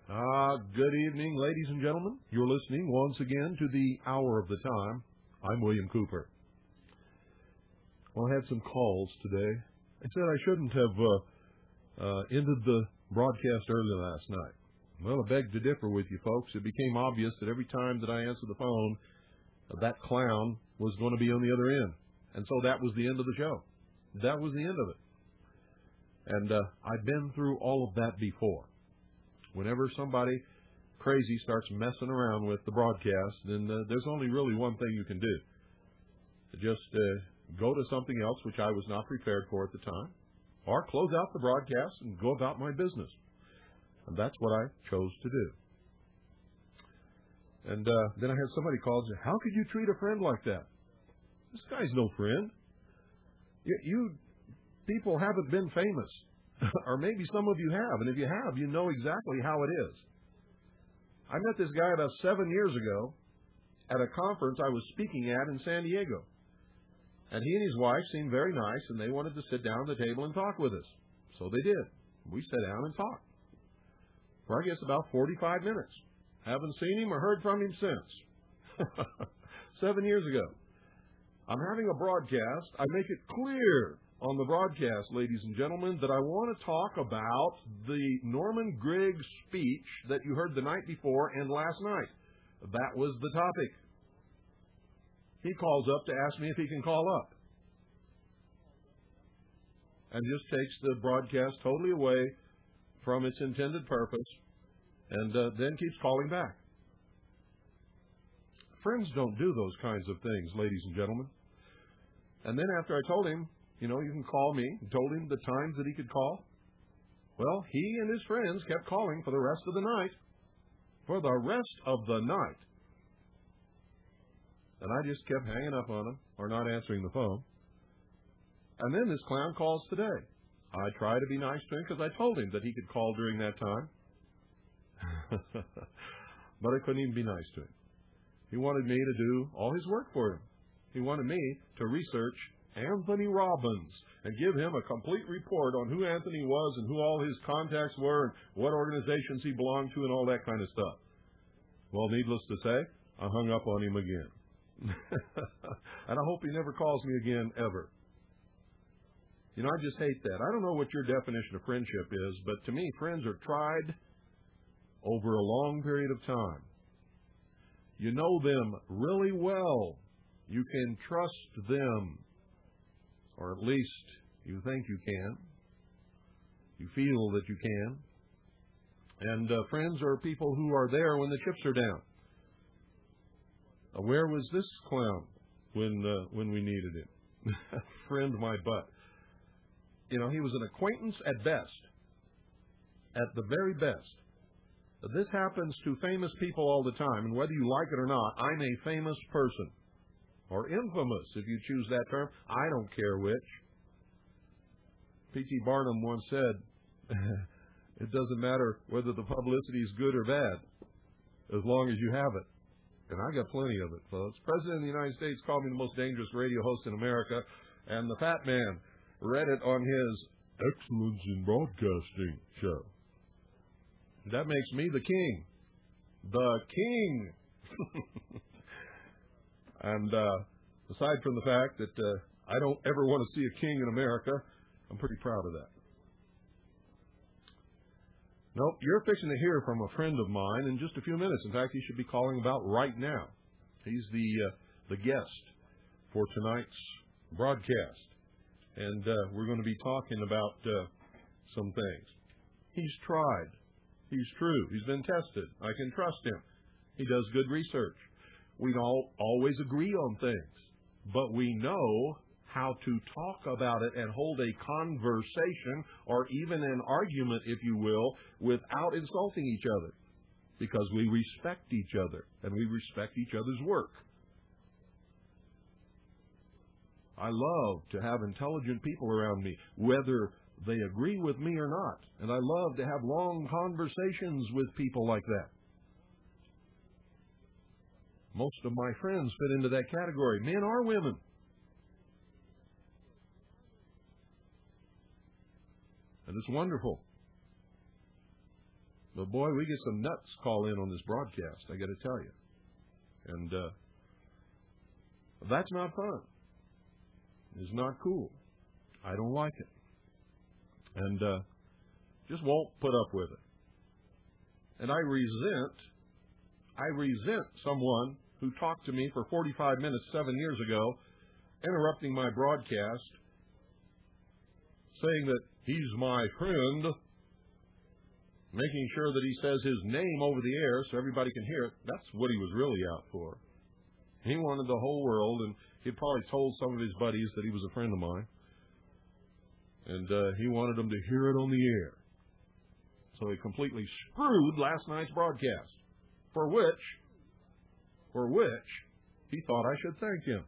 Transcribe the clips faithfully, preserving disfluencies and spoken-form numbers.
Ah, good evening, ladies and gentlemen. You're listening once again to the Hour of the Time. I'm William Cooper. Well, I had some calls today. I said I shouldn't have uh, uh, ended the broadcast early last night. Well, I beg to differ with you folks. It became obvious that every time that I answered the phone, uh, that clown was going to be on the other end. And so that was the end of the show. That was the end of it. And uh, I've been through all of that before. Whenever somebody crazy starts messing around with the broadcast, then uh, there's only really one thing you can do. Just uh, go to something else, which I was not prepared for at the time, or close out the broadcast and go about my business. And that's what I chose to do. And uh, then I had somebody call and say, how could you treat a friend like that? This guy's no friend. You, you people haven't been famous. Or maybe some of you have, and if you have, you know exactly how it is. I met this guy about seven years ago at a conference I was speaking at in San Diego. And he and his wife seemed very nice, and they wanted to sit down at the table and talk with us. So they did. We sat down and talked for, I guess, about forty-five minutes. Haven't seen him or heard from him since. Seven years ago. I'm having a broadcast. I make it clear on the broadcast, ladies and gentlemen, that I want to talk about the Norman Griggs speech that you heard the night before and last night. That was the topic. He calls up to ask me if he can call up. And just takes the broadcast totally away from its intended purpose and uh, then keeps calling back. Friends don't do those kinds of things, ladies and gentlemen. And then after I told him, you know, you can call me, and told him the times that he could call. Well, he and his friends kept calling for the rest of the night. For the rest of the night. And I just kept hanging up on him, or not answering the phone. And then this clown calls today. I try to be nice to him because I told him that he could call during that time. But I couldn't even be nice to him. He wanted me to do all his work for him. He wanted me to research Anthony Robbins and give him a complete report on who Anthony was and who all his contacts were and what organizations he belonged to and all that kind of stuff. Well, needless to say, I hung up on him again. And I hope he never calls me again, ever. You know, I just hate that. I don't know what your definition of friendship is, but to me, friends are tried over a long period of time. You know them really well. You can trust them. Or at least you think you can. You feel that you can. And uh, friends are people who are there when the chips are down. Uh, where was this clown when uh, when we needed him? Friend my butt. You know, he was an acquaintance at best. At the very best. Uh, this happens to famous people all the time. And whether you like it or not, I'm a famous person. Or infamous, if you choose that term. I don't care which. P T Barnum once said, it doesn't matter whether the publicity is good or bad, as long as you have it. And I got plenty of it, folks. President of the United States called me the most dangerous radio host in America, and the Fat Man read it on his Excellence in Broadcasting show. That makes me the king. The king! And uh, aside from the fact that uh, I don't ever want to see a king in America, I'm pretty proud of that. Nope, you're fixing to hear from a friend of mine in just a few minutes. In fact, he should be calling about right now. He's the uh, the guest for tonight's broadcast. And uh, we're going to be talking about uh, some things. He's tried. He's true. He's been tested. I can trust him. He does good research. We don't always agree on things, but we know how to talk about it and hold a conversation or even an argument, if you will, without insulting each other, because we respect each other and we respect each other's work. I love to have intelligent people around me, whether they agree with me or not, and I love to have long conversations with people like that. Most of my friends fit into that category, men or women. And it's wonderful. But, boy, we get some nuts call in on this broadcast, I got to tell you. And uh, that's not fun. It's not cool. I don't like it. And uh, just won't put up with it. And I resent, I resent someone who talked to me for forty-five minutes seven years ago, interrupting my broadcast, saying that he's my friend, making sure that he says his name over the air so everybody can hear it. That's what he was really out for. He wanted the whole world, and he'd probably told some of his buddies that he was a friend of mine. And uh, he wanted them to hear it on the air. So he completely screwed last night's broadcast, for which, for which, he thought I should thank him.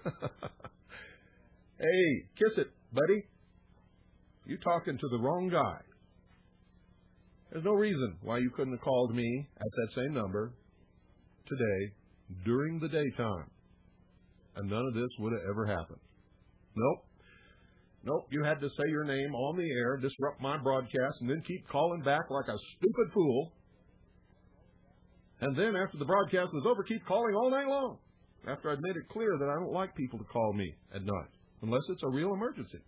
Hey, kiss it, buddy. You're talking to the wrong guy. There's no reason why you couldn't have called me at that same number today during the daytime, and none of this would have ever happened. Nope. Nope, you had to say your name on the air, disrupt my broadcast, and then keep calling back like a stupid fool. And then after the broadcast was over, keep calling all night long, after I'd made it clear that I don't like people to call me at night, unless it's a real emergency.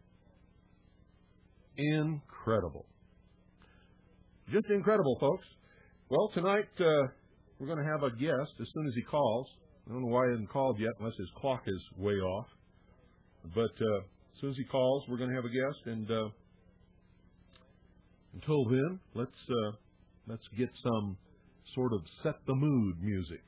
Incredible. Just incredible, folks. Well, tonight uh, we're going to have a guest as soon as he calls. I don't know why he hasn't called yet, unless his clock is way off. But uh, as soon as he calls, we're going to have a guest. And uh, until then, let's uh, let's get some sort of set the mood music.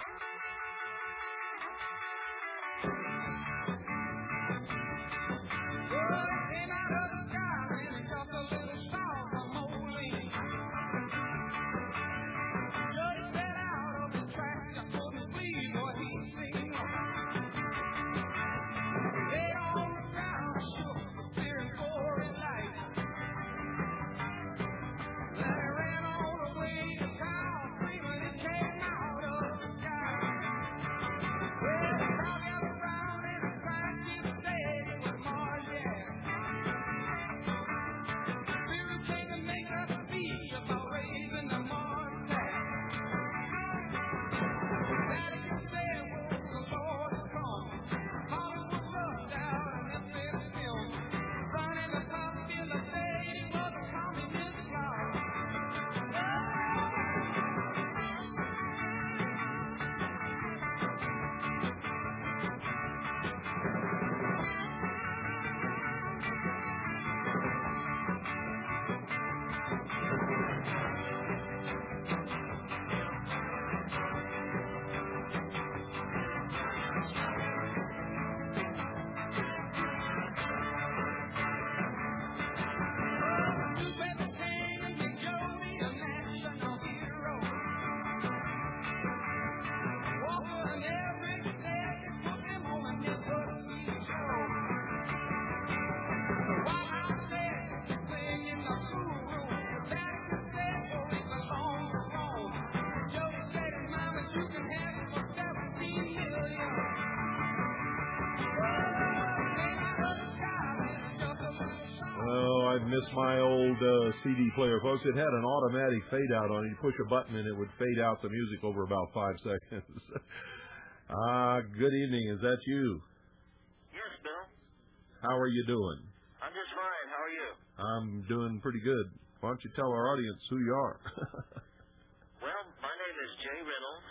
Miss my old uh, C D player, folks. It had an automatic fade out on it. You push a button and it would fade out the music over about five seconds. Ah, uh, good evening. Is that you? Yes, Bill. How are you doing? I'm just fine. How are you? I'm doing pretty good. Why don't you tell our audience who you are? Well, my name is Jay Reynolds,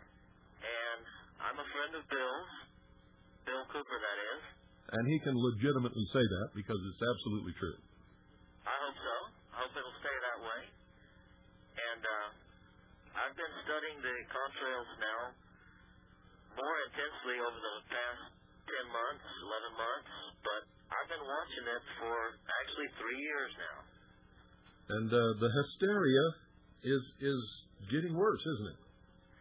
and I'm a friend of Bill's. Bill Cooper, that is. And he can legitimately say that because it's absolutely true. I hope so. I hope it'll stay that way. And uh, I've been studying the contrails now more intensely over the past ten months, eleven months, but I've been watching it for actually three years now. And uh, the hysteria is is getting worse, isn't it?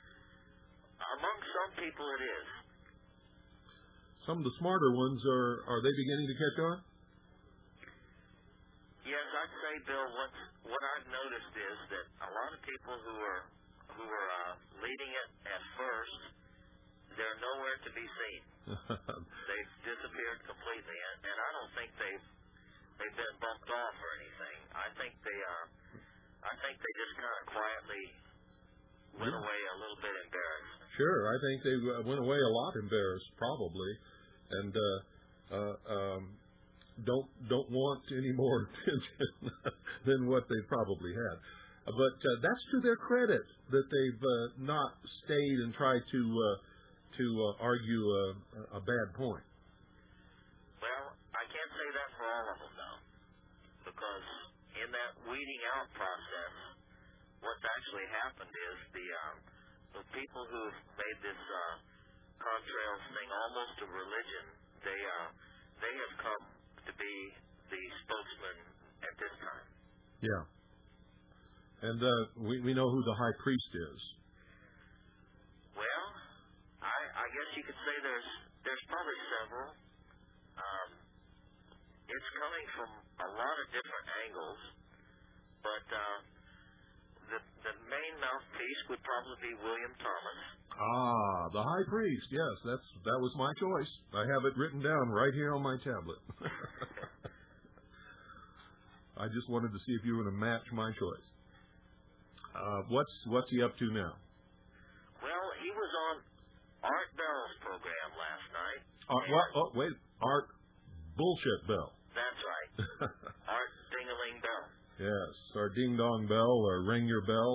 Among some people it is. Some of the smarter ones, are are they beginning to catch on? Yes, I'd say, Bill, what what I've noticed is that a lot of people who are who are uh, leading it at first, they're nowhere to be seen. They've disappeared completely, and, and I don't think they've they've been bumped off or anything. I think they uh I think they just kind of quietly went Yeah. away a little bit embarrassed. Sure, I think they uh, went away a lot embarrassed, probably, and uh, uh, um, don't don't want any more attention than what they probably had. Uh, but uh, that's to their credit that they've uh, not stayed and tried to uh, to uh, argue a, a bad point. Well, I can't say that for all of them, though, because in that weeding out process, what's actually happened is the um, the people who've made this uh, contrails thing almost a religion, they uh, they have come to be the spokesman at this time. Yeah, and uh, we we know who the high priest is. Well, I, I guess you could say there's there's probably several. Um, it's coming from a lot of different angles, but uh, the the main mouthpiece would probably be William Thomas. Ah, the high priest. Yes, that's that was my choice. I have it written down right here on my tablet. I just wanted to see if you were going to match my choice. Uh, what's what's he up to now? Well, he was on Art Bell's program last night. Art, what? Oh, wait, Art Bullshit Bell. That's right. Art Ding-a-ling Bell. Yes, or Ding Dong Bell, or Ring Your Bell.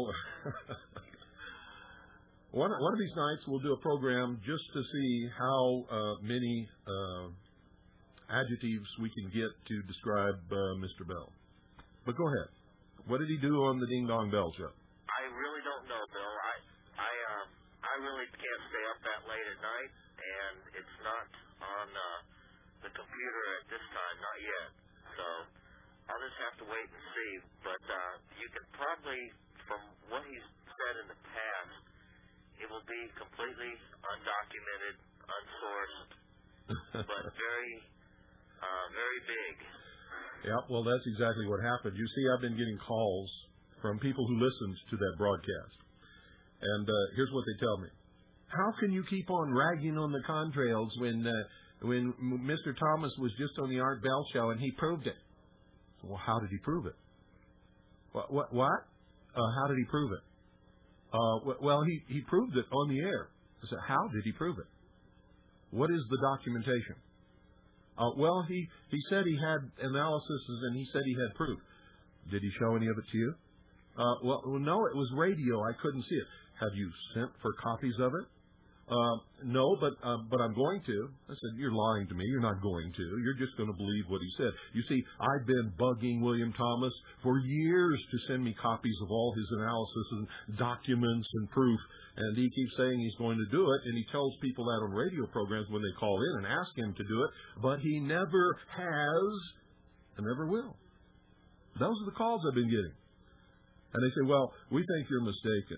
one one of these nights we'll do a program just to see how uh, many uh, adjectives we can get to describe uh, Mister Bell. But go ahead. What did he do on the Ding Dong Bell show? I really don't know, Bill. I I uh, I really can't stay up that late at night, and it's not on uh, the computer at this time, not yet. So I'll just have to wait and see. But uh, you can probably, from what he's said in the past, it will be completely undocumented, unsourced, but very, uh, very big. Yeah, well, that's exactly what happened. You see, I've been getting calls from people who listened to that broadcast. And uh, here's what they tell me. How can you keep on ragging on the contrails when uh, when Mister Thomas was just on the Art Bell show and he proved it? Well, how did he prove it? What? What? what? Uh, how did he prove it? Uh, well, he, he proved it on the air. I said, how did he prove it? What is the documentation? Uh, well, he, he said he had analysis and he said he had proof. Did he show any of it to you? Uh, well, no, it was radio. I couldn't see it. Have you sent for copies of it? Uh, no, but uh, but I'm going to. I said, you're lying to me. You're not going to. You're just going to believe what he said. You see, I've been bugging William Thomas for years to send me copies of all his analysis and documents and proof. And he keeps saying he's going to do it, and he tells people that on radio programs when they call in and ask him to do it, but he never has and never will. Those are the calls I've been getting. And they say, well, we think you're mistaken.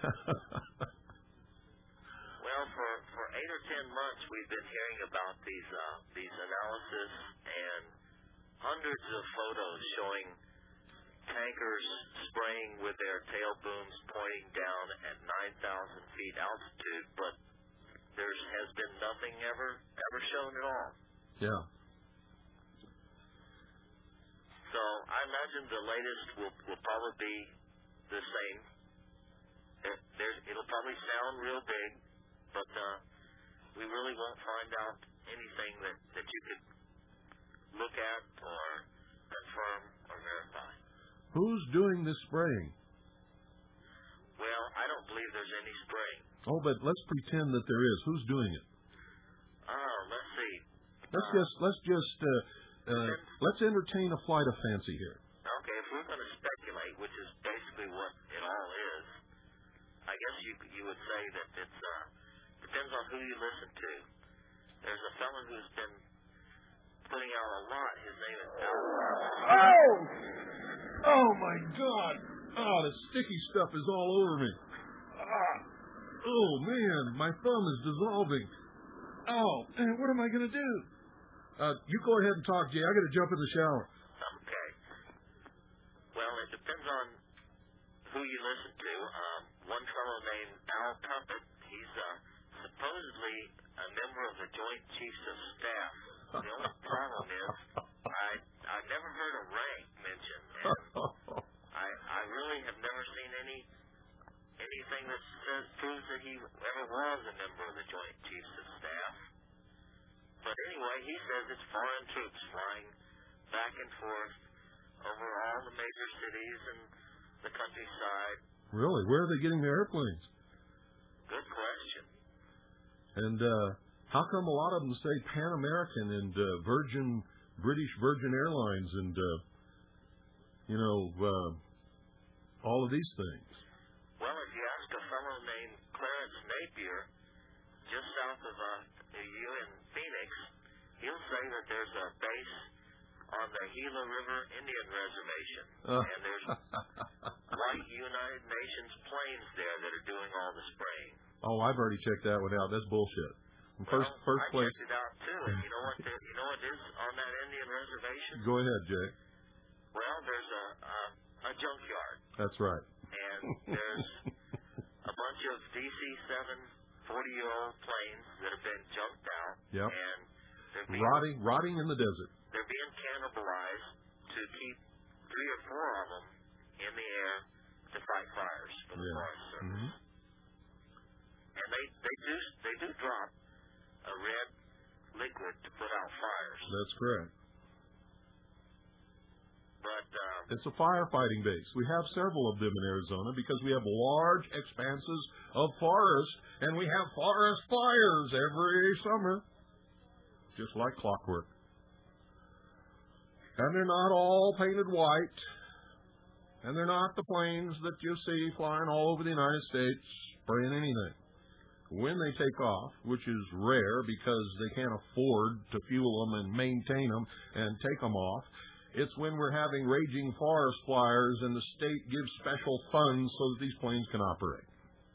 Well, for, for eight or ten months, we've been hearing about these uh, these analysis and hundreds of photos showing tankers spraying with their tail booms pointing down at nine thousand feet altitude, but there has been nothing ever ever shown at all. Yeah. So I imagine the latest will, will probably be the same. It, there's, it'll probably sound real big, but uh, we really won't find out anything that, that you could look at or confirm or verify. Who's doing this spraying? Well, I don't believe there's any spraying. Oh, but let's pretend that there is. Who's doing it? Oh, let's see. Let's Uh, just let's just uh, uh, let's entertain a flight of fancy here. Okay, if we're going to speculate, which is basically what it all is, I guess you you would say that it's uh, depends on who you listen to. There's a fellow who's been putting out a lot. His name is Al. Oh! Oh my God! Oh, the sticky stuff is all over me. Ah. Oh man, my thumb is dissolving. Oh, man, what am I going to do? Uh, you go ahead and talk, Jay. I got to jump in the shower. Okay. Well, it depends on who you listen to. Um, one fellow named Al Tuppett, he's uh, supposedly a member of the Joint Chiefs of Staff. The only problem is I I've never heard a rank mentioned, and I I really that says, proves that he ever was a member of the Joint Chiefs of Staff. But anyway, he says it's foreign troops flying back and forth over all the major cities and the countryside. Really? Where are they getting their airplanes? Good question. And uh, how come a lot of them say Pan American and uh, Virgin, British Virgin Airlines and, uh, you know, uh, all of these things? Well, if you ask a fellow named Clarence Napier, just south of uh, you in Phoenix, he'll say that there's a base on the Gila River Indian Reservation, uh. and there's white United Nations planes there that are doing all the spraying. Oh, I've already checked that one out. That's bullshit. First, well, first I place. checked it out too. And you know what? The, you know what is on that Indian reservation? Go ahead, Jay. Well, there's a a, a junkyard. That's right. And there's a bunch of D C seven forty-year-old planes that have been junked out. Yep. And they're being, rotting, rotting in the desert. They're being cannibalized to keep three or four of them in the air to fight fires for the yeah. Forest Service. Mm-hmm. And they, they do they do drop a red liquid to put out fires. That's correct. But uh, it's a firefighting base. We have several of them in Arizona because we have large expanses of forest, and we have forest fires every summer, just like clockwork. And they're not all painted white, and they're not the planes that you see flying all over the United States spraying anything. When they take off, which is rare because they can't afford to fuel them and maintain them and take them off, it's when we're having raging forest fires and the state gives special funds so that these planes can operate.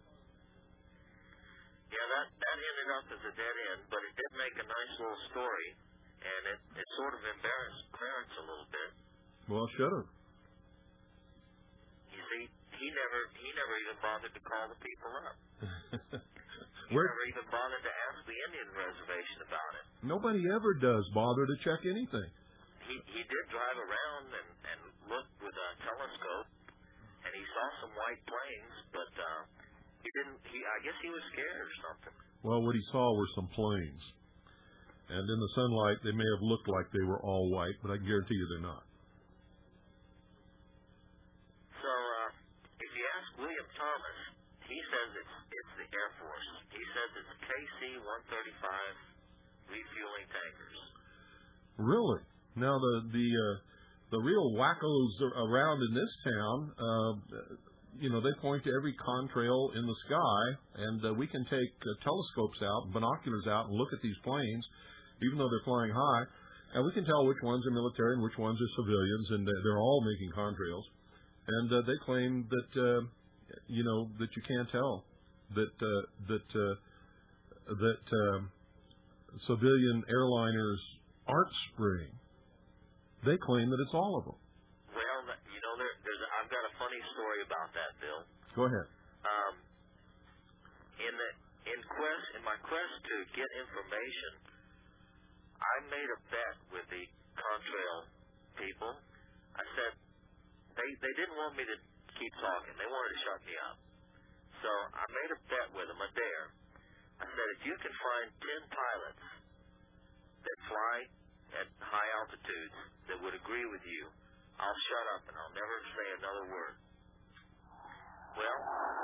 Yeah, that, that ended up as a dead end, but it did make a nice little story, and it, it sort of embarrassed Clarence a little bit. Well, should have. You see, he never, he never even bothered to call the people up. He Where, never even bothered to ask the Indian reservation about it. Nobody ever does bother to check anything. He he did drive around and, and look with a telescope, and he saw some white planes, but uh, he didn't. He I guess he was scared or something. Well, what he saw were some planes, and in the sunlight they may have looked like they were all white, but I can guarantee you they're not. So uh, if you ask William Thomas, he says it's it's the Air Force. He says it's K C one thirty-five refueling tankers. Really? Now the the uh, the real wackos around in this town, uh, you know, they point to every contrail in the sky, and uh, we can take uh, telescopes out, binoculars out, and look at these planes, even though they're flying high, and we can tell which ones are military and which ones are civilians, and they're all making contrails. And uh, they claim that uh, you know that you can't tell that uh, that uh, that uh, civilian airliners aren't spraying. They claim that it's all of them. Well, you know, there, there's a, I've got a funny story about that, Bill. Go ahead. Um, in the in quest in my quest to get information, I made a bet with the contrail people. I said they they didn't want me to keep talking. They wanted to shut me up. So I made a bet with them, a dare. I said, if you can find ten pilots that fly at high altitudes that would agree with you, I'll shut up and I'll never say another word. Well,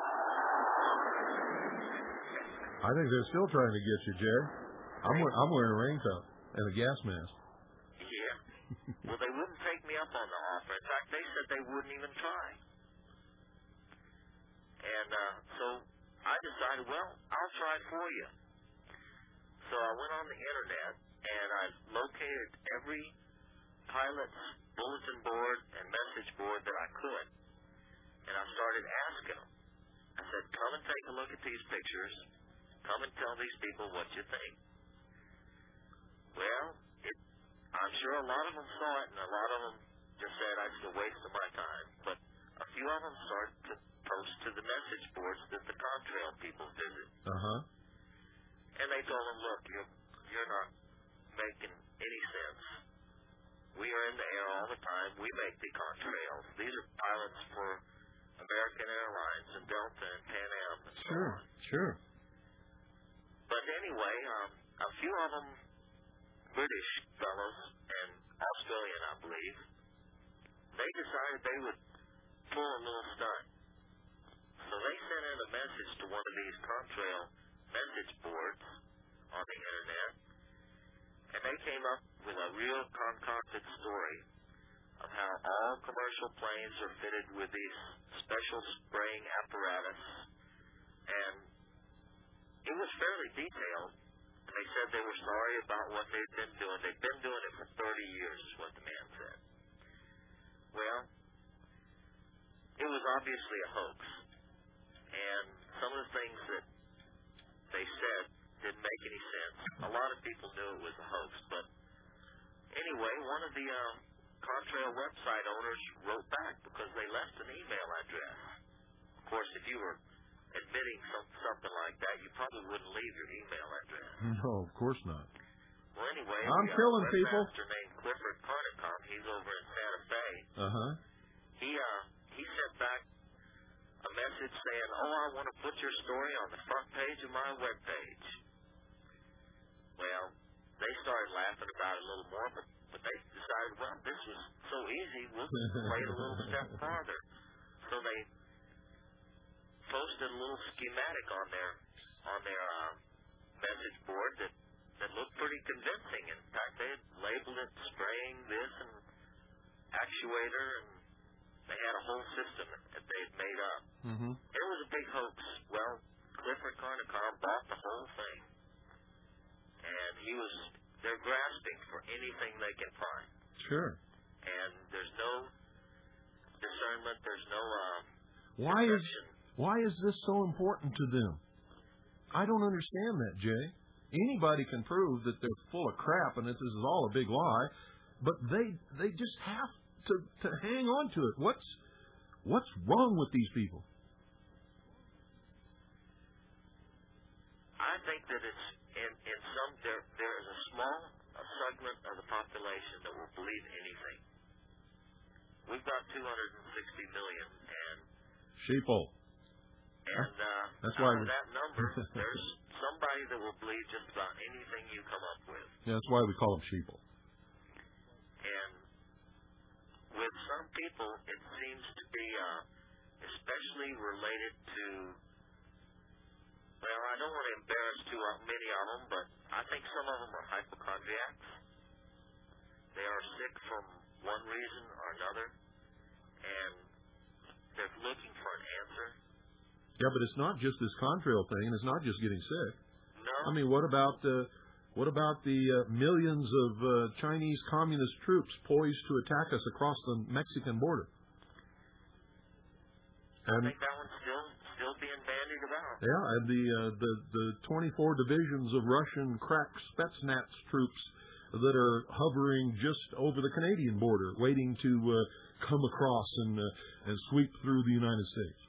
I think they're still trying to get you, Jay. I'm wearing, I'm wearing a raincoat and a gas mask. Yeah. Well, they wouldn't take me up on the offer. In fact, they said they wouldn't even try. And uh, so I decided, well, I'll try for you. So I went on the internet and I located every pilot's bulletin board and message board that I could. And I started asking them. I said, come and take a look at these pictures. Come and tell these people what you think. Well, it, I'm sure a lot of them saw it, and a lot of them just said it's a waste of my time. But a few of them started to post to the message boards that the contrail people visit. Uh-huh. And they told them, look, you're, you're not making any sense. We are in the air all the time. We make the contrails. These are pilots for American Airlines and Delta and Pan Am and so Sure, on. sure. But anyway, um, a few of them, British fellows and Australian, I believe, they decided they would pull a little stunt. So they sent in a message to one of these contrail message boards on the internet, and they came up with a real concocted story of how all commercial planes are fitted with these special spraying apparatus, and it was fairly detailed. And they said they were sorry about what they'd been doing. They'd been doing it for thirty years, is what the man said. Well, it was obviously a hoax, and some of the things that they said didn't make any sense. A lot of people knew it was a hoax, but anyway, one of the uh, Contrail website owners wrote back because they left an email address. Of course, if you were admitting some, something like that, you probably wouldn't leave your email address. No, of course not. Well, anyway, I'm the, uh, killing people. webmaster named Clifford Carnicom, he's over in Santa Fe. Uh-huh. He, uh, he sent back a message saying, oh, I want to put your story on the front page of my webpage. Well, they started laughing about it a little more, but, but they decided, well, this was so easy, we'll play it a little step farther. So they posted a little schematic on their on their uh, message board that, that looked pretty convincing. In fact, they had labeled it spraying this and actuator, and they had a whole system that they had made up. Mm-hmm. It was a big hoax. Well, Clifford Carnicom bought the whole thing, and he was they're grasping for anything they can find. Sure. And there's no discernment. There's no uh, Why is deception. why is this so important to them? I don't understand that, Jay. Anybody can prove that they're full of crap and that this is all a big lie, but they they just have to, to hang on to it. What's what's wrong with these people? I think that it's in, in some there there is a small a segment of the population that will believe anything. We've got two hundred sixty million, and Sheeple. and uh, That's out why of we- that number, there's somebody that will believe just about anything you come up with. Yeah, that's why we call them sheeple. And with some people, it seems to be uh, especially related to. Well, I don't want to embarrass too many of them, but I think some of them are hypochondriacs. They are sick from one reason or another, and they're looking for an answer. Yeah, but it's not just this contrail thing, and it's not just getting sick. No. I mean, what about uh, what about the uh, millions of uh, Chinese communist troops poised to attack us across the Mexican border? I And think that one's still still being bandied about. yeah, and the uh, the the twenty-four divisions of Russian crack Spetsnaz troops that are hovering just over the Canadian border, waiting to uh, come across and uh, and sweep through the United States.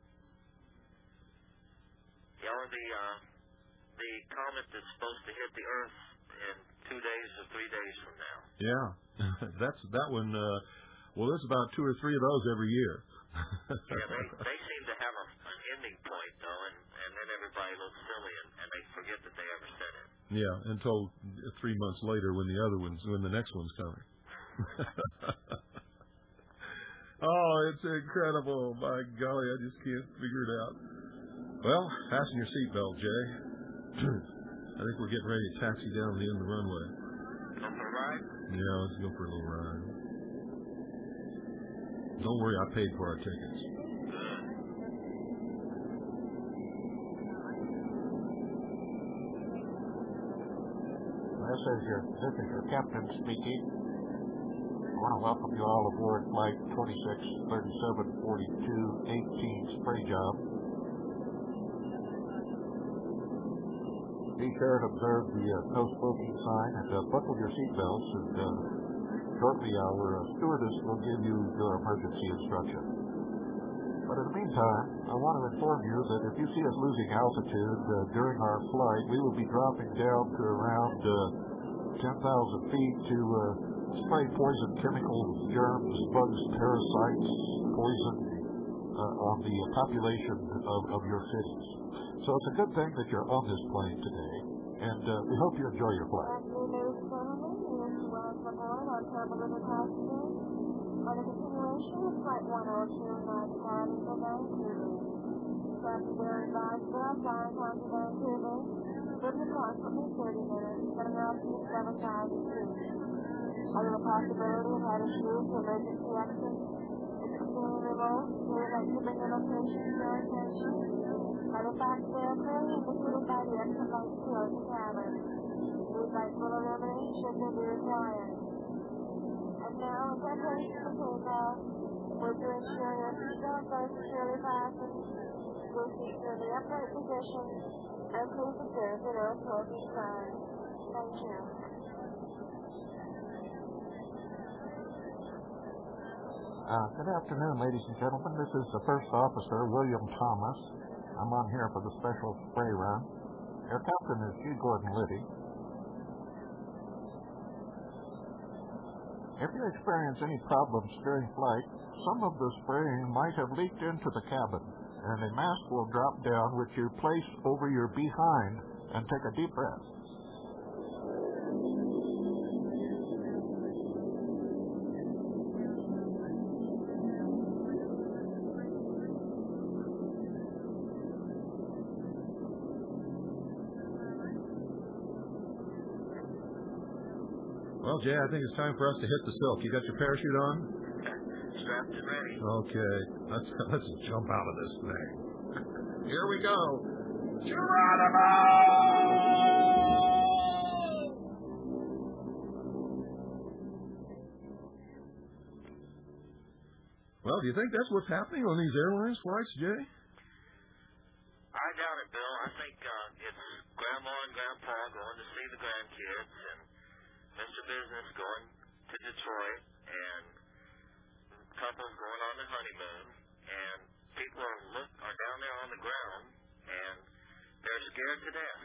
You know, the uh, the comet that's supposed to hit the Earth in two days or three days from now. Yeah, that's that one. Uh, well, there's about two or three of those every year. Yeah, they they seem to have a, an ending point though, and and then everybody looks silly and, and they forget that they ever said it. Yeah, until three months later when the other one's when the next one's coming. Oh, it's incredible! My golly, I just can't figure it out. Well, fasten your seatbelt, Jay. I think we're getting ready to taxi down the end of the runway. Go for a ride? Yeah, let's go for a little ride. Don't worry, I paid for our tickets. Good. This is your this is your captain speaking. I want to welcome you all aboard flight twenty-six thirty-seven forty-two eighteen spray job. Be sure to observe the uh, no smoking sign and uh, buckle your seatbelts, and uh, shortly our uh, stewardess will give you your emergency instruction. But in the meantime, I want to inform you that if you see us losing altitude uh, during our flight, we will be dropping down to around uh, ten thousand feet to uh, spray poison chemicals, germs, bugs, parasites, poison uh, on the population of, of your cities. So it's a good thing that you're on this plane today, and uh, we hope you enjoy your flight. On the continuation of Flight one oh two, my departing for Vancouver. Captain Barry Boswell, flying down to Vancouver, within approximately thirty minutes, at an altitude of seven thousand feet. Under the possibility of having shoes for emergency exits, it's extremely remote, so we'd like to bring the location to your attention. By the fact they are clearly indicated by the exit lights towards the cabin. These lights will illuminate should they be required. And now, in preparation for takeoff, would you ensure your seatbelt is securely fastened, your seats are in the upright position, and please observe the no smoking sign. Thank you. Uh, good afternoon, ladies and gentlemen. This is the First Officer, William Thomas. I'm on here for the special spray run. Our captain is G. Gordon Liddy. If you experience any problems during flight, some of the spraying might have leaked into the cabin, and a mask will drop down, which you place over your behind, and take a deep breath. Well, Jay, I think it's time for us to hit the silk. You got your parachute on? Strapped and ready. Okay. Let's let's jump out of this thing. Here we go. Geronimo! Well, do you think that's what's happening on these airlines flights, Jay? I doubt it, Bill. I think uh, it's Grandma and Grandpa going to see the grandkids, and Mister Business going to Detroit, and couples going on their honeymoon, and people are look are down there on the ground, and they're scared to death.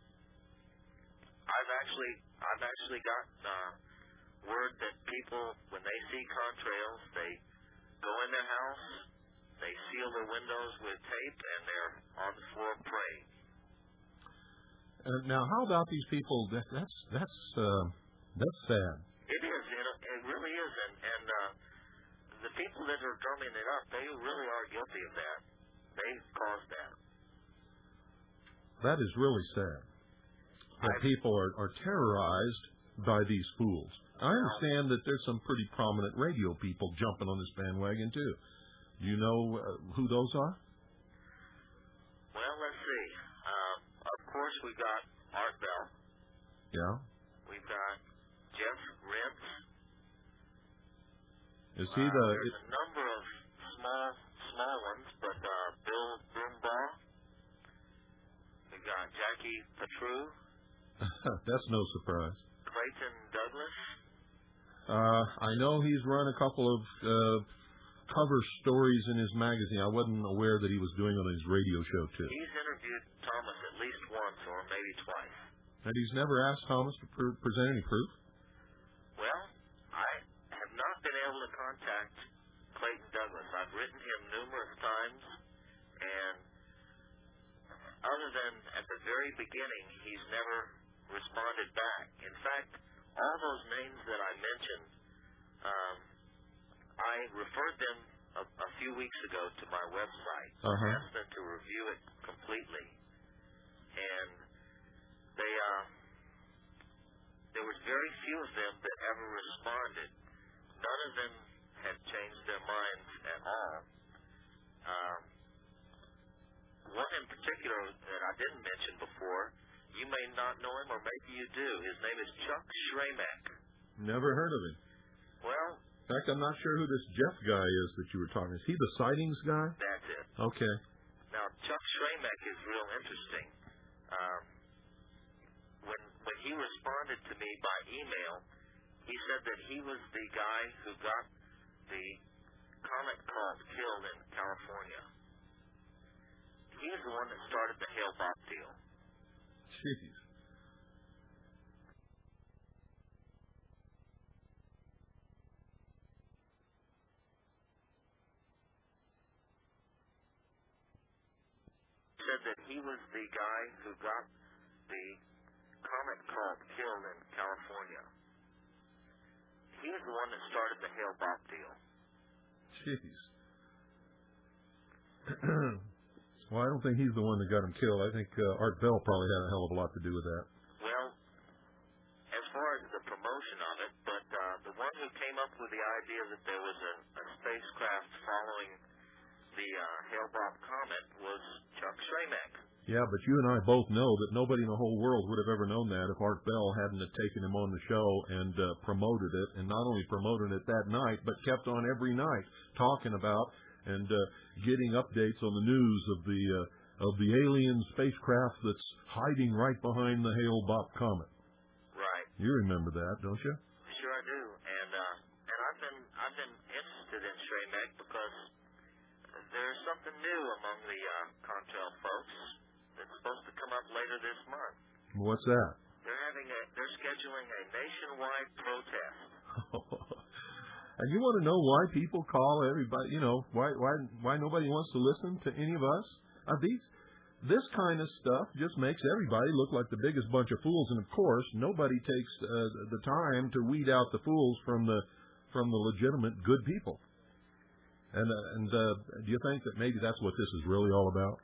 I've actually I've actually got uh, word that people, when they see contrails, they go in their house, they seal their windows with tape, and they're on the floor praying. Uh, now, how about these people? That, that's that's. Uh... That's sad. It is. It, it really is. And, and uh, the people that are drumming it up, they really are guilty of that. They caused that. That is really sad. That I, people are, are terrorized by these fools. I understand that there's some pretty prominent radio people jumping on this bandwagon, too. Do you know uh, who those are? Well, let's see. Uh, of course, we got Art Bell. Yeah. We've got Jeff Rentz. Is he the... Uh, there's a number of small small ones, but uh, Bill Boombaugh. We've got Jackie Petru. That's no surprise. Clayton Douglas. Uh, I know he's run a couple of uh, cover stories in his magazine. I wasn't aware that he was doing on his radio show, too. He's interviewed Thomas at least once or maybe twice. And he's never asked Thomas to pr- present any proof? Well, I have not been able to contact Clayton Douglas. I've written him numerous times, and other than at the very beginning, he's never responded back. In fact, all those names that I mentioned, um, I referred them a, a few weeks ago to my website. Uh-huh. I asked them to review it completely. And they, uh, there was very few of them that ever responded. None of them had changed their minds at all. Um, one in particular that I didn't mention before, you may not know him, or maybe you do. His name is Chuck Schramek. Never heard of him. Well, in fact, I'm not sure who this Jeff guy is that you were talking. Is he the sightings guy? That's it. Okay. Now, Chuck Schramek is real interesting. Um, when when he responded to me by email, he said that he was the guy who got the comet cult killed in California. He's the one that started the Hale-Bopp deal. Jeez. he was the guy who got the Comet cult killed in California. He's the one that started the Hale-Bopp deal. Jeez. Well, I don't think he's the one that got him killed. I think uh, Art Bell probably had a hell of a lot to do with that. Well, as far as the promotion of it, but uh, the one who came up with the idea that there was a, a spacecraft following the uh, Hale-Bopp comet was Chuck Schramek. Yeah, but you and I both know that nobody in the whole world would have ever known that if Art Bell hadn't have taken him on the show and uh, promoted it, and not only promoted it that night, but kept on every night talking about and uh, getting updates on the news of the uh, of the alien spacecraft that's hiding right behind the Hale-Bopp comet. Right. You remember that, don't you? Sure I do, and uh, and I've been I've been interested in Schramek because there's something new among the uh, Contrail folks that's supposed to come up later this month. What's that? They're having a they're scheduling a nationwide protest. And you want to know why people call everybody? You know why why why nobody wants to listen to any of us? Uh, these this kind of stuff just makes everybody look like the biggest bunch of fools. And of course, nobody takes uh, the time to weed out the fools from the from the legitimate good people. And uh, and uh, do you think that maybe that's what this is really all about?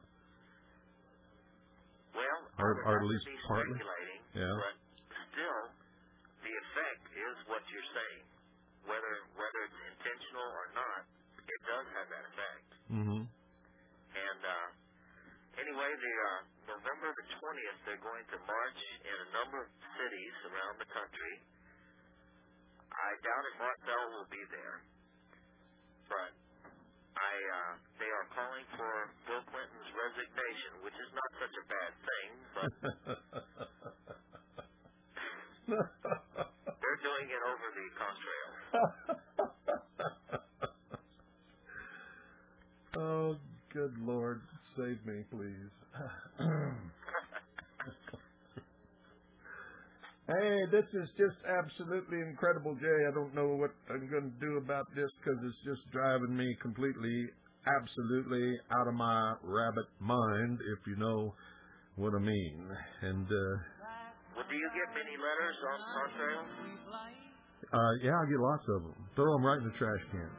Well, or, I or at would least be partly. speculating, Yeah. but still, the effect is what you're saying. Whether whether it's intentional or not, it does have that effect. Mm-hmm. And uh, anyway, the uh, November the twentieth, they're going to march in a number of cities around the country. I doubt if Art Bell will be there, but I uh, they are calling for Bill Clinton's resignation, which is not such a bad thing, but they're doing it over the contrails. Oh, good Lord, save me, please. Hey, this is just absolutely incredible, Jay. I don't know what I'm going to do about this because it's just driving me completely, absolutely out of my rabbit mind, if you know what I mean. And, uh... Well, do you get many letters on contrails? Uh, yeah, I get lots of them. Throw them right in the trash can.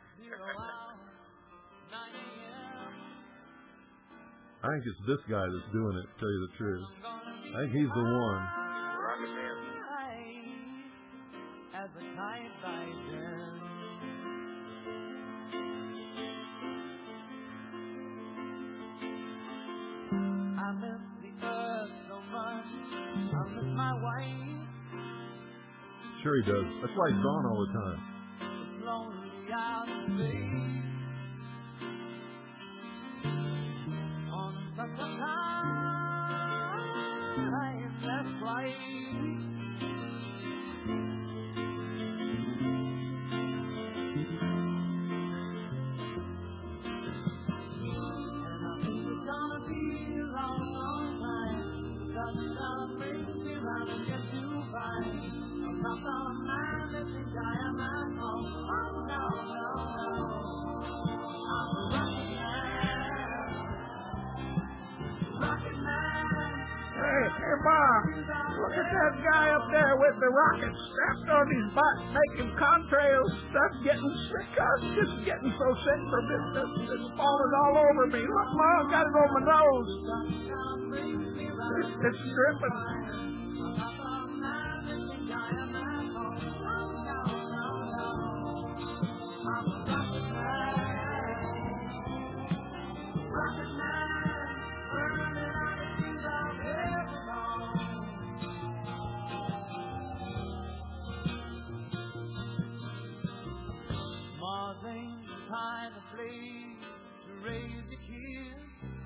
I think it's this guy that's doing it, to tell you the truth. I think he's the one. As a kite rising, I miss the earth so much. I miss my wife. Sure he does. That's why he's gone all the time. It's lonely out in space on such a timeless flight. Hey, Bob, look at that guy up there with the rocket strapped on his butt, making contrails stuff, getting sick. I'm just getting so sick from this. It's falling all over me. Look, Ma, I got it on my nose. It's, it's dripping. Time to play to raise the kids.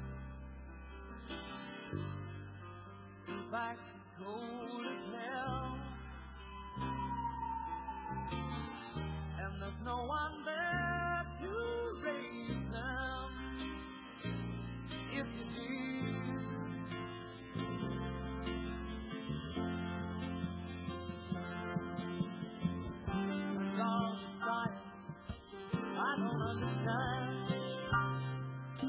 In fact, it's cold as hell, and there's no one there to raise them. If you did,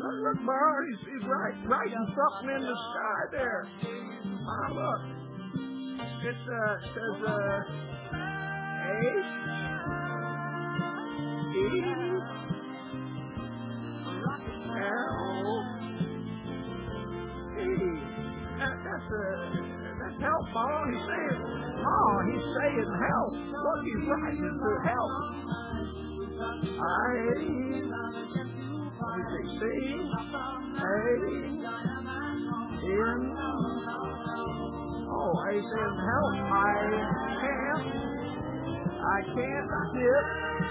Look, look, Bar, he's, he's right, writing something in the sky there. Ah, look. It's, uh, it says, uh, H, E, L, E. That, that's, uh, that's help, Ma. He's saying, Ma, he's saying help. Look, he's writing to help. I, let me see, C, A, N, oh, he's saying help. I can't, I can't get,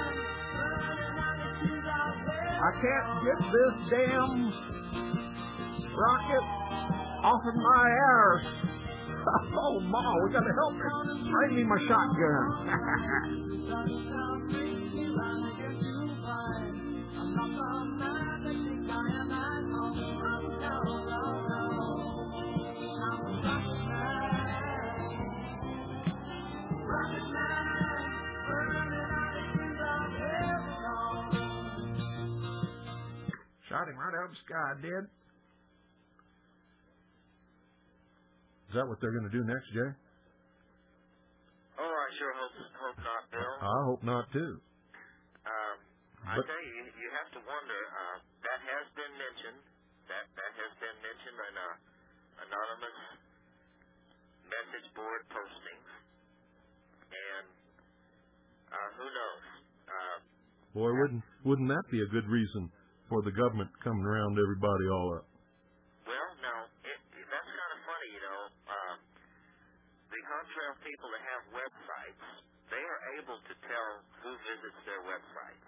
I can't get this damn rocket off of my arse. Oh, Ma, we gotta help him. Bring me my shotgun. Shot him right out of the sky, I did. Is that what they're going to do next, Jay? Oh, I sure hope, hope not, Bill. I hope not, too. Um, I But- tell you, you have to wonder. Uh, that has been mentioned. That that has been mentioned in uh, anonymous message board postings, and uh, who knows? Uh, Boy, wouldn't wouldn't that be a good reason for the government coming around everybody all up? well, now it, it, that's kind of funny, you know. Um, the contrail people that have websites, they are able to tell who visits their websites,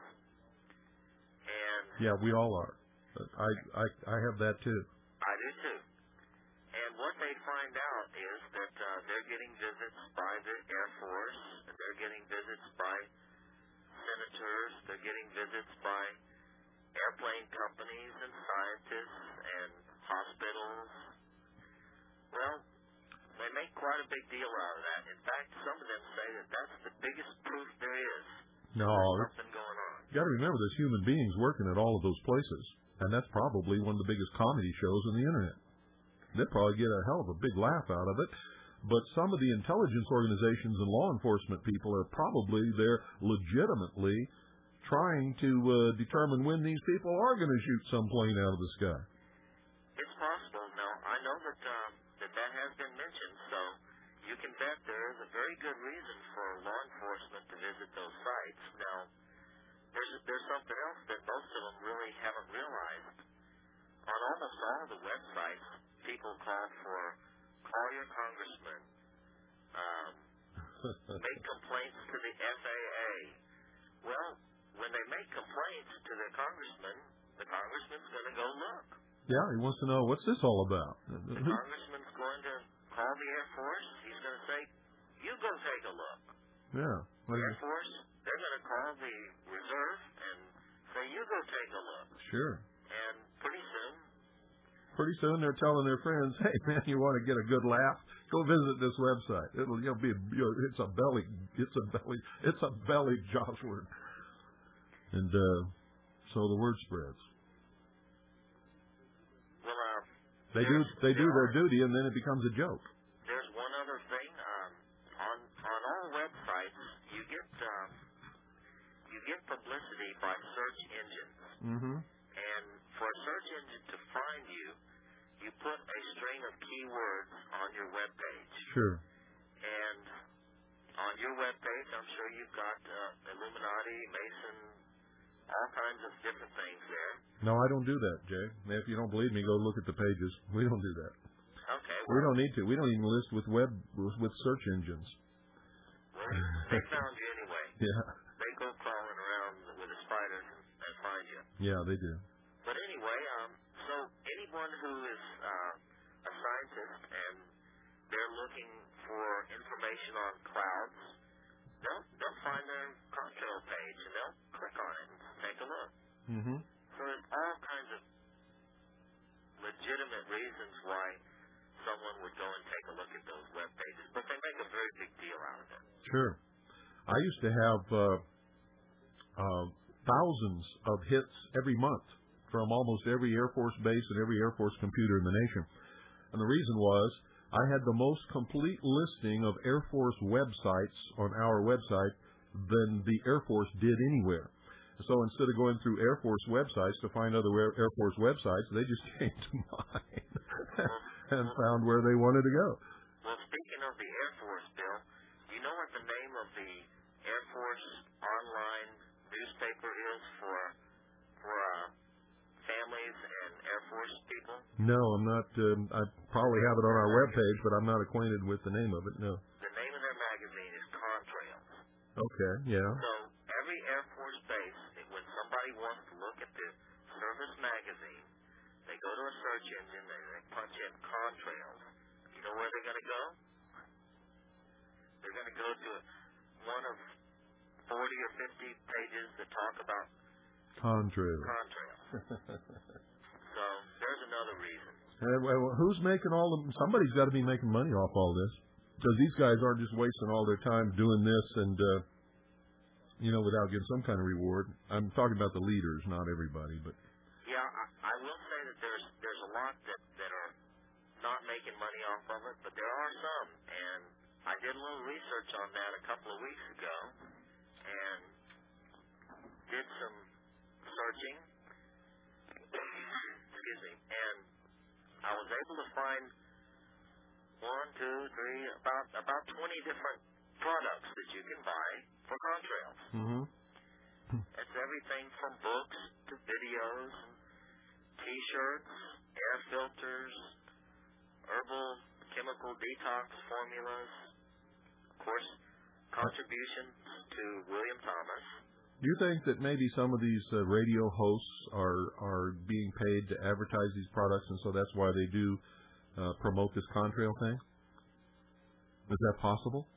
and Yeah, we all are. But I I I have that too. I do too. And what they find out is that uh, they're getting visits by the Air Force, and they're getting visits by senators, they're getting visits by airplane companies and scientists and hospitals. Well, they make quite a big deal out of that. In fact, some of them say that that's the biggest proof there is No, there's something going on. you got to remember there's human beings working at all of those places, and that's probably one of the biggest comedy shows on the internet. They'll probably get a hell of a big laugh out of it. But some of the intelligence organizations and law enforcement people are probably there legitimately trying to uh, determine when these people are going to shoot some plane out of the sky. It's possible. Now, I know that um, that that has been mentioned, so you can bet there is a very good reason for law enforcement to visit those sites. Now, there's there's something else that most of them really haven't realized. On almost all the websites, people call for call your congressman, um, make complaints to the F A A. Well, when they make complaints to the congressman, the congressman's going to go look. Yeah, he wants to know, what's this all about? The congressman's going to call the Air Force. He's going to say, you go take a look. Yeah. The Air Force, they're going to call the reserve and say, you go take a look. Sure. And pretty soon, Pretty soon they're telling their friends, hey, man, you want to get a good laugh? Go visit this website. It'll you'll be you know, it's a belly it's a belly it's a belly jostler. And uh, so the word spreads. well, uh, They do there's- they do there their are- duty, and then it becomes a joke. There's one other thing. Um, on on all websites, you get um, you get publicity by search engines, Mm-hmm. and for a search engine to find you, you put a string of keywords on your web page. Sure. And on your web page, I'm sure you've got uh, Illuminati, Mason, all kinds of different things there. No, I don't do that, Jay. If you don't believe me, go look at the pages. We don't do that. Okay. We Well, don't need to. We don't even list with web with, with search engines. well they found you anyway. Yeah. They go crawling around with the spiders and, and find you. Yeah, they do. But anyway, um, so anyone who is uh, a scientist and they're looking for information on clouds, they'll they'll find their contrail page and they'll click on it and take a look. Mm-hmm. So there's all kinds of legitimate reasons why someone would go and take a look at those web pages, but they make a very big deal out of it. Sure. I used to have uh, uh, thousands of hits every month from almost every Air Force base and every Air Force computer in the nation. And the reason was I had the most complete listing of Air Force websites on our website than the Air Force did anywhere. So instead of going through Air Force websites to find other Air Force websites, they just came to mine and found where they wanted to go. Well, speaking of the Air Force, Bill, do you know what the name of the Air Force online newspaper is for for uh, families and Air Force people? No, I'm not. Um, I probably have it on our webpage, but I'm not acquainted with the name of it. No. The name of their magazine is Contrails. Okay. Yeah. So every Air Force base, when somebody wants to look at the service magazine, they go to a search engine, they, they punch in Contrails. You know where they're going to go? They're going to go to one of forty or fifty pages that talk about Contrails. Contrails. So there's another reason. Uh, well, who's making all the? Somebody's got to be making money off all this, because these guys aren't just wasting all their time doing this and, uh, you know, without getting some kind of reward. I'm talking about the leaders, not everybody, but. Yeah, I, I will say that there's there's a lot that that are not making money off of it, but there are some, and I did a little research on that a couple of weeks ago, and did some searching. Excuse me, and I was able to find one, two, three, about about twenty different products that you can buy for Contrails. Mm-hmm. It's everything from books to videos, T-shirts, air filters, herbal chemical detox formulas, of course, contributions to William Thomas. Do you think that maybe some of these uh, radio hosts are are being paid to advertise these products, and so that's why they do uh, promote this Contrail thing? Is that possible?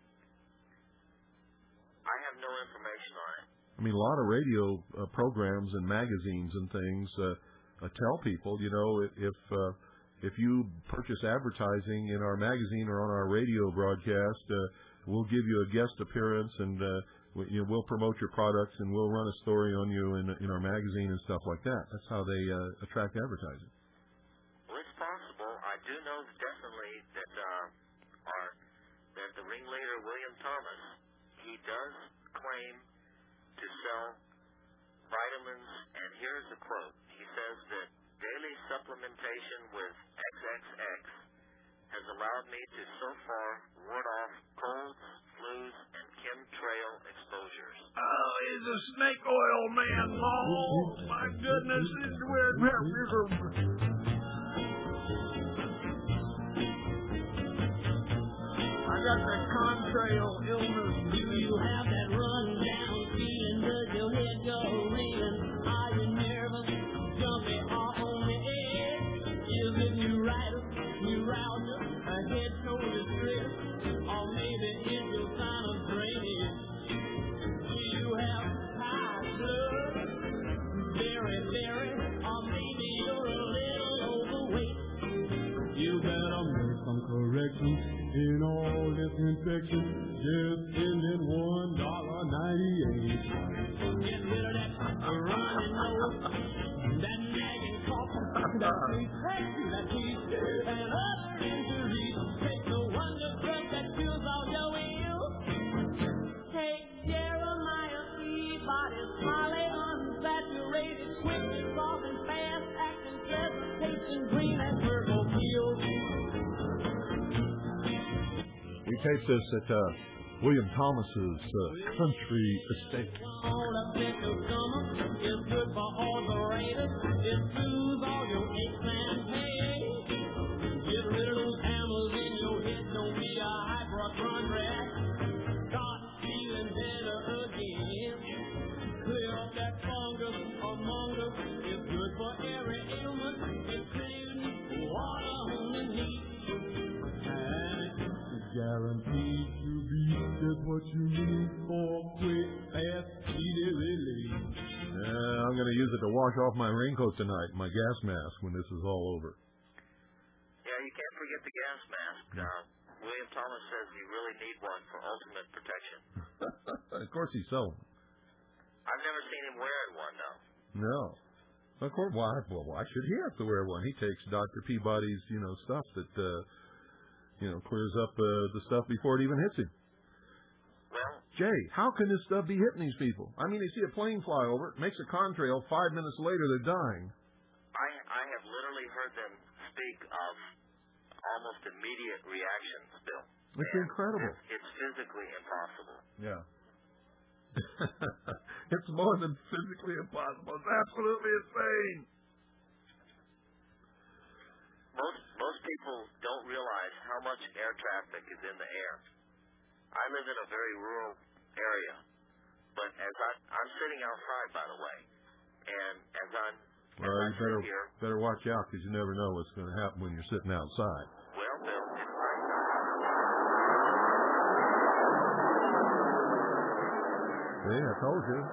I have no information on it. I mean, a lot of radio uh, programs and magazines and things uh, uh, tell people, you know, if if, uh, if you purchase advertising in our magazine or on our radio broadcast, uh, we'll give you a guest appearance and uh, we, you know, we'll promote your products and we'll run a story on you in, in our magazine and stuff like that. That's how they uh, attract advertising. Well, it's possible. I do know definitely that uh, our that the ringleader William Thomas, he does claim to sell vitamins, and here's a quote. He says that daily supplementation with X X X has allowed me to so far ward off colds, flus, and chemtrail exposures. Oh, he's a snake oil man. Oh, my goodness. It's weird. I got the Contrail illness. Do you have that run-down feeling? Does your head go reeling? Are you nervous? Jumping off on the edge? Is it neuritis, neuralgia, a head, shoulders, stress? Or maybe it's your sign of drainage? Do you have high blood? Very, very. Or maybe you're a little overweight. You better make some corrections in all this infection. Just send in one dollar ninety-eight. Get rid of that running nose, that nagging cough, that sweet head, that teeth, and other injuries. Take the wonder drug that kills all your ills. Take Jeremiah seed, body solid, unsaturated, quick, soft, and fast, acting pleasant, tasting green and purple pills. We taped this at uh, William Thomas's uh, country estate. All the picture summer is good for all the raiders. It soothes all your aches and pains. Get rid of those hammers in your head. Don't be a hypochondriac. Start feeling better again. Clear up that fungus among us. It's good for every ailment. It's clean water on the knee. Guaranteed to be just what you need for quick, fast, speedy relief. Uh, I'm going to use it to wash off my raincoat tonight, my gas mask, when this is all over. Yeah, you can't forget the gas mask. Uh, William Thomas says you really need one for ultimate protection. Of course he's selling them. I've never seen him wearing one, though. No. Of course, why? Well, why should he have to wear one? He takes Doctor Peabody's, you know, stuff that, uh, you know, clears up uh, the stuff before it even hits him. Well, Jay, how can this stuff be hitting these people? I mean, they see a plane fly over, it makes a contrail. Five minutes later, they're dying. I I have literally heard them speak of almost immediate reactions, Bill. It's And incredible. It's, it's physically impossible. Yeah. It's more than physically impossible. It's absolutely insane. Most most people don't realize how much air traffic is in the air. I live in a very rural area, but as I I'm sitting outside, by the way, and as I'm Well, as I you sit better here, better watch out because you never know what's going to happen when you're sitting outside. well, Bill, it's like See, I told you.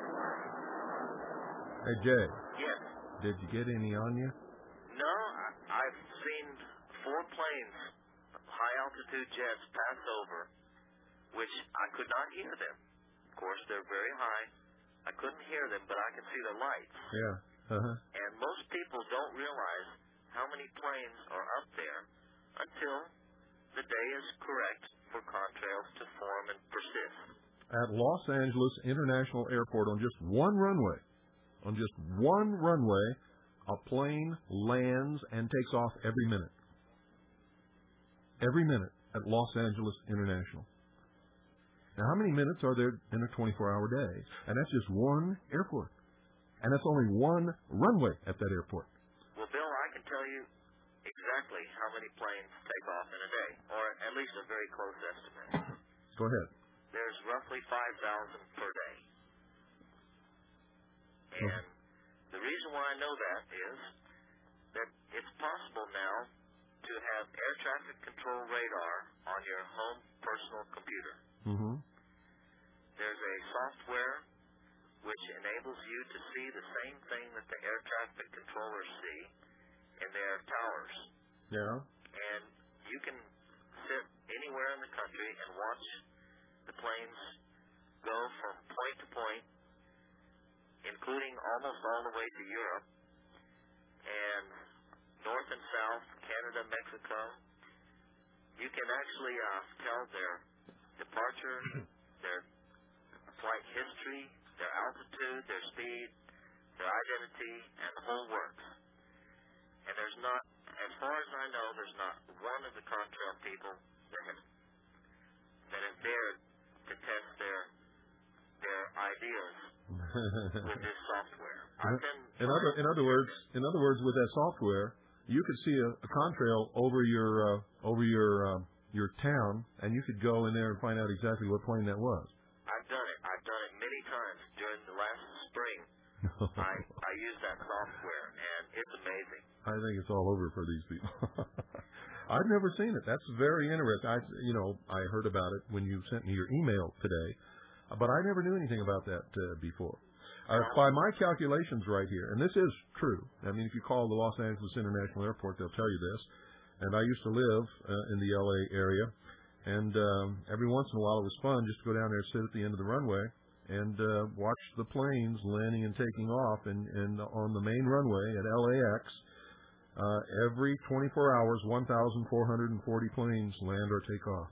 Hey, Jay, yes. did you get any on you? No, I, I've seen four planes, high altitude jets, pass over, which I could not hear them. Of course, they're very high. I couldn't hear them, but I can see the lights. Yeah. Uh-huh. And most people don't realize how many planes are up there until the day is correct for contrails to form and persist. At Los Angeles International Airport, on just one runway, on just one runway, a plane lands and takes off every minute. Every minute at Los Angeles International. Now, how many minutes are there in a twenty-four hour day? And that's just one airport. And that's only one runway at that airport. Well, Bill, I can tell you exactly how many planes take off in a day, or at least a very close estimate. Go ahead. There's roughly five thousand per day. And the reason why I know that is that it's possible now to have air traffic control radar on your home personal computer. Mm-hmm. There's a software which enables you to see the same thing that the air traffic controllers see in their towers. Yeah. And you can sit anywhere in the country and watch the planes go from point to point, including almost all the way to Europe, and north and south, Canada, Mexico. You can actually uh, tell their departure, their flight history, their altitude, their speed, their identity, and the whole works. And there's not, as far as I know, there's not one of the contrail people that has that has dared to test their their ideas with this software. I've been in other in other words, in other words, with that software, you could see a, a contrail over your uh, over your uh, your town, and you could go in there and find out exactly what plane that was. I've done it. I've done it many times during the last spring. I I used that software, and it's amazing. I think it's all over for these people. I've never seen it. That's very interesting. I, you know, I heard about it when you sent me your email today, but I never knew anything about that uh, before. Uh, by my calculations right here, and this is true. I mean, if you call the Los Angeles International Airport, they'll tell you this. And I used to live uh, in the L A area, and um, every once in a while it was fun just to go down there and sit at the end of the runway and uh, watch the planes landing and taking off. And, and on the main runway at L A X, uh, every twenty-four hours, one thousand four hundred forty planes land or take off.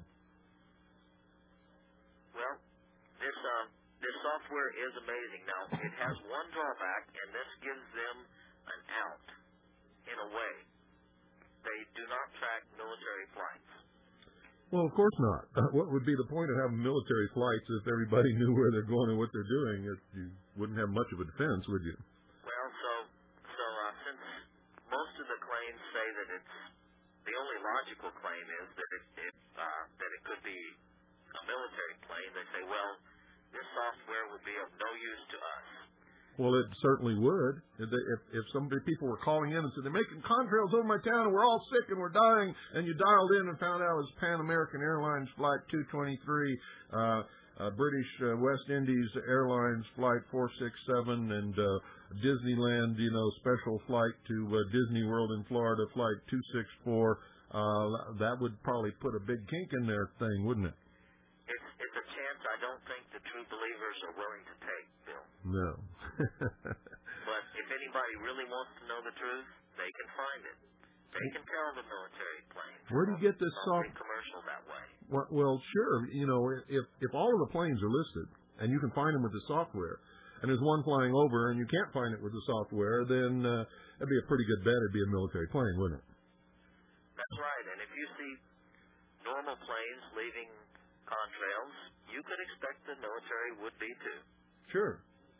Well, this uh, this software is amazing. Now, it has one drawback, and this gives them an out in a way. They do not track military flights. Well, of course not. Uh, what would be the point of having military flights if everybody knew where they're going and what they're doing? If you wouldn't have much of a defense, would you? Well, so so uh, since most of the claims say that it's the only logical claim is that it, it uh, that it could be a military plane, they say, well, this software would be of no use to us. Well, it certainly would. If if, if some people were calling in and said, they're making contrails over my town and we're all sick and we're dying, and you dialed in and found out it was Pan American Airlines Flight two twenty-three, uh, uh, British uh, West Indies Airlines Flight four sixty-seven, and uh, Disneyland, you know, special flight to uh, Disney World in Florida, Flight two sixty-four, uh, that would probably put a big kink in their thing, wouldn't it? It's, it's a chance I don't think the true believers are willing to take, Bill. No. But if if anybody really wants to know the truth, they can find it. They can tell the military planes. Where do you get this soft? Commercial that way. Well, well, sure. You know, if if all of the planes are listed and you can find them with the software, and there's one flying over and you can't find it with the software, then uh, that'd be a pretty good bet it'd be a military plane, wouldn't it? That's right. And if you see normal planes leaving contrails, you could expect the military would be too. Sure.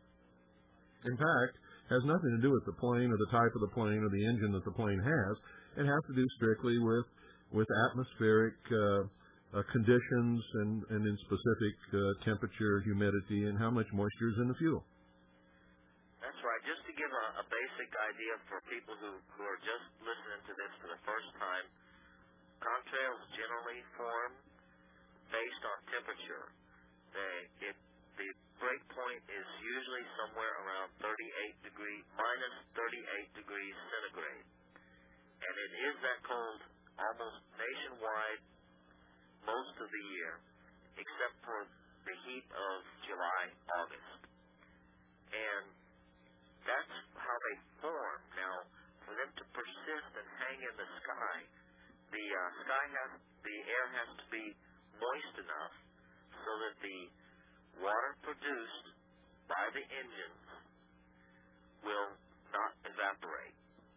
In fact, it has nothing to do with the plane or the type of the plane or the engine that the plane has. It has to do strictly with with atmospheric uh, uh, conditions and, and in specific uh, temperature, humidity, and how much moisture is in the fuel. That's right. Just to give a, a basic idea for people who, who are just listening to this for the first time, contrails generally form based on temperature. They, it, the break point is usually somewhere around thirty-eight degrees, minus thirty-eight degrees centigrade. And it is that cold almost nationwide most of the year, except for the heat of July, August. And that's how they form. Now, for them to persist and hang in the sky, the uh, sky has, the air has to be moist enough so that the water produced by the engines will not evaporate.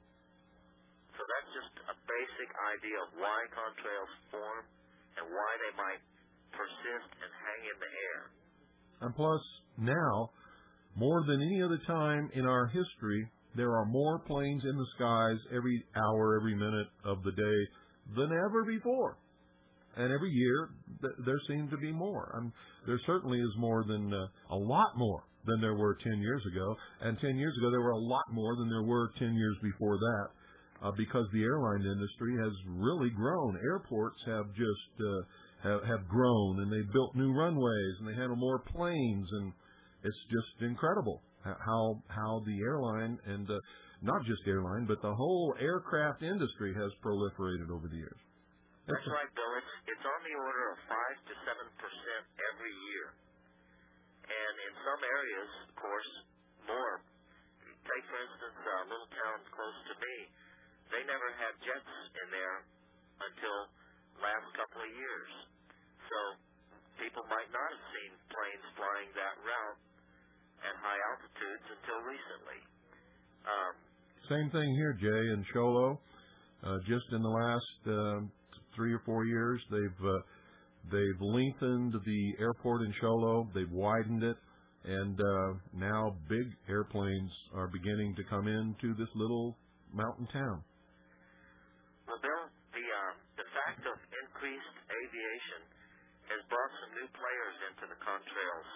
So that's just a basic idea of why contrails form and why they might persist and hang in the air. And plus, now, more than any other time in our history, there are more planes in the skies every hour, every minute of the day than ever before. And every year, th- there seem to be more. Um, there certainly is more than, uh, a lot more than there were ten years ago. And ten years ago, there were a lot more than there were ten years before that. Uh, because the airline industry has really grown. Airports have just uh, have, have grown, and they've built new runways, and they handle more planes, and it's just incredible how how the airline and uh, not just airline, but the whole aircraft industry has proliferated over the years. That's right, Bill. It's it's on the order of five to seven percent every year, and in some areas, of course, more. Take for instance, a little town close to me. They never had jets in there until last couple of years. So people might not have seen planes flying that route at high altitudes until recently. Um, Same thing here, Jay, in Show Low. Uh, just in the last uh, three or four years, they've uh, they've lengthened the airport in Show Low. They've widened it, and uh, now big airplanes are beginning to come into this little mountain town. Well, Bill, the uh, the fact of increased aviation has brought some new players into the contrails.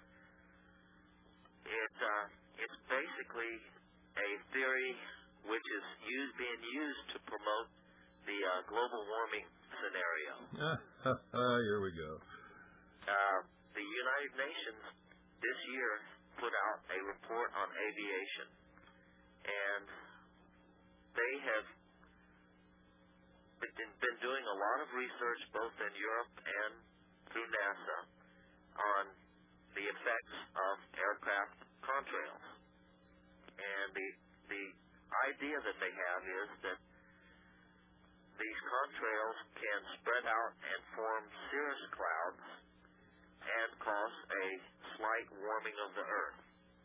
It uh, it's basically a theory which is used, being used to promote the uh, global warming scenario. Here we go. Uh, the United Nations this year put out a report on aviation, and they have been doing a lot of research both in Europe and through NASA on the effects of aircraft contrails. And the the idea that they have is that these contrails can spread out and form cirrus clouds and cause a slight warming of the Earth.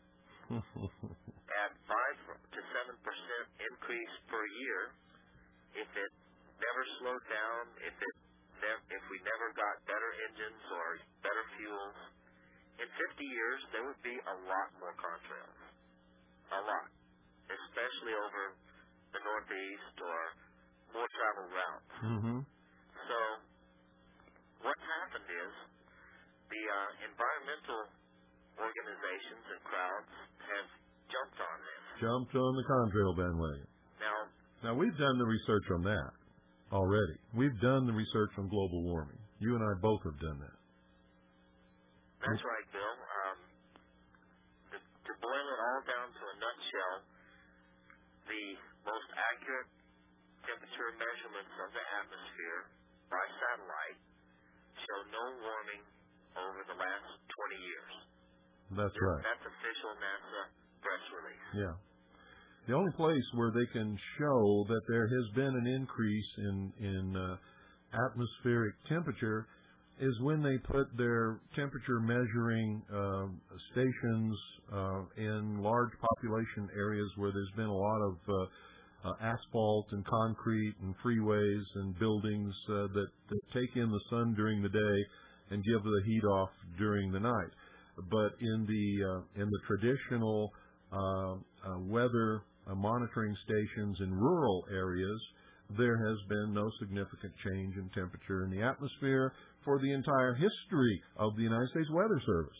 At five to seven percent increase per year, if it never slowed down, if it nev- if we never got better engines or better fuels, in fifty years there would be a lot more contrails. A lot. Especially over the Northeast or more travel routes. Mm-hmm. So what's happened is the uh, environmental organizations and crowds have jumped on this. Jumped on the contrail bandwagon. Now, now we've done the research on that already. We've done the research on global warming. You and I both have done that. That's right, Bill. Um, to, to boil it all down to a nutshell, the most accurate temperature measurements of the atmosphere by satellite show no warming over the last twenty years. That's right. That's official NASA press release. Yeah. the only place where they can show that there has been an increase in, in uh, atmospheric temperature is when they put their temperature measuring uh, stations uh, in large population areas where there's been a lot of uh, uh, asphalt and concrete and freeways and buildings uh, that, that take in the sun during the day and give the heat off during the night. But in the uh, in the traditional uh, uh, weather uh, monitoring stations in rural areas, there has been no significant change in temperature in the atmosphere for the entire history of the United States Weather Service.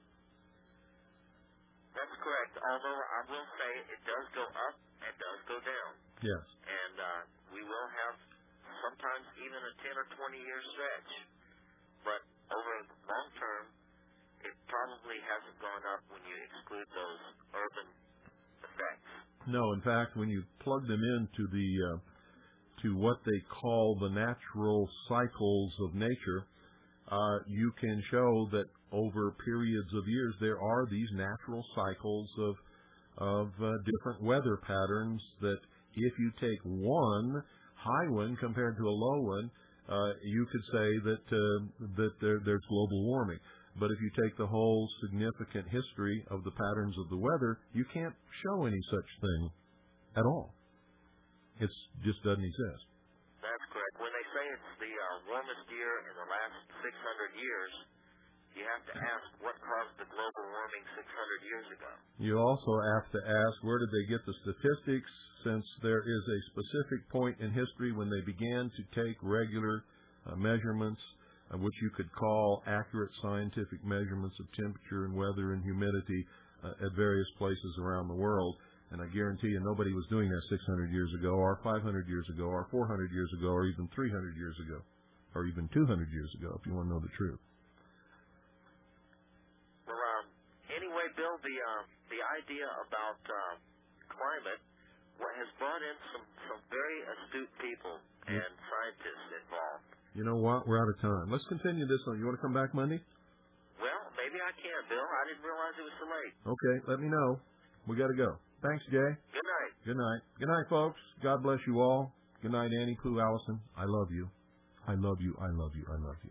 That's correct, although I will say it does go up and does go down. Yes. And uh, we will have sometimes even a ten or twenty year stretch. But over the long term, it probably hasn't gone up when you exclude those urban effects. No, in fact, when you plug them into the uh, to what they call the natural cycles of nature, uh, you can show that over periods of years there are these natural cycles of of uh, different weather patterns that if you take one high one compared to a low one, uh, you could say that uh, that there, there's global warming. But if you take the whole significant history of the patterns of the weather, you can't show any such thing at all. It just doesn't exist. That's correct. When they say it's the uh, warmest year in the last six hundred years, you have to ask what caused the global warming six hundred years ago. You also have to ask where did they get the statistics, since there is a specific point in history when they began to take regular uh, measurements, uh, which you could call accurate scientific measurements of temperature and weather and humidity uh, at various places around the world. And I guarantee you nobody was doing that six hundred years ago, or five hundred years ago, or four hundred years ago, or even three hundred years ago, or even two hundred years ago, if you want to know the truth. Well, um, anyway, Bill, the uh, the idea about uh, climate what has brought in some, some very astute people and Yeah. scientists involved. You know what? We're out of time. Let's continue this one. You want to come back Monday? Well, maybe I can, Bill. I didn't realize it was so late. Okay, let me know. We got to go. Thanks, Jay. Good night. Good night. Good night, folks. God bless you all. Good night, Annie, Pooh, Allison. I love you. I love you. I love you. I love you.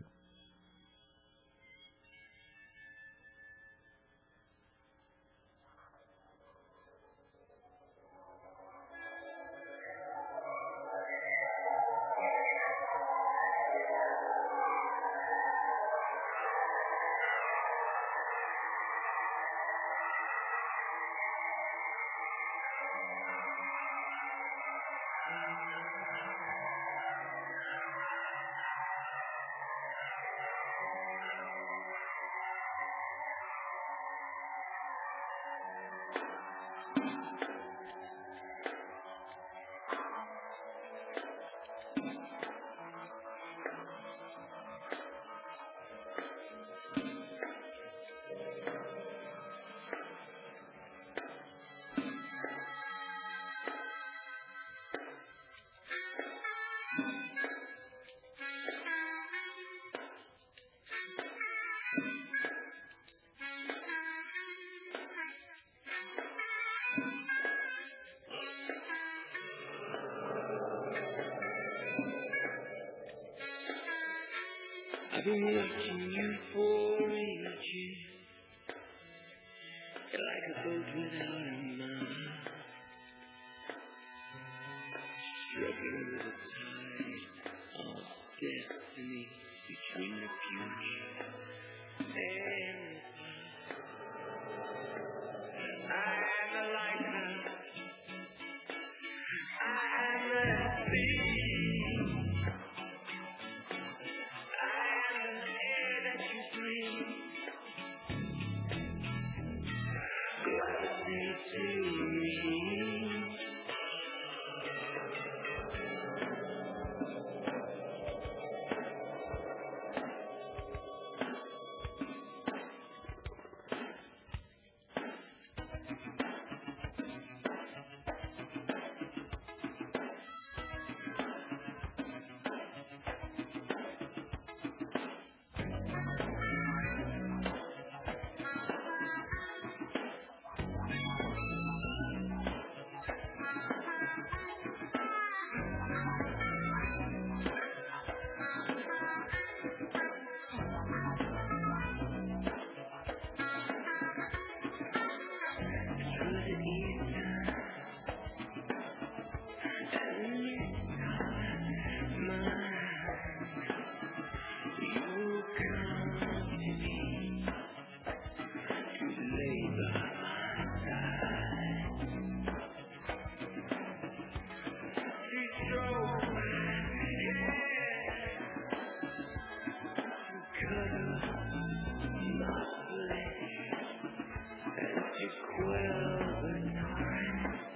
I've been watching you for ages, like a boat without a mast, struggling with the tide of destiny between the future and the past. I am the lighthouse, I am the sea. magic quill.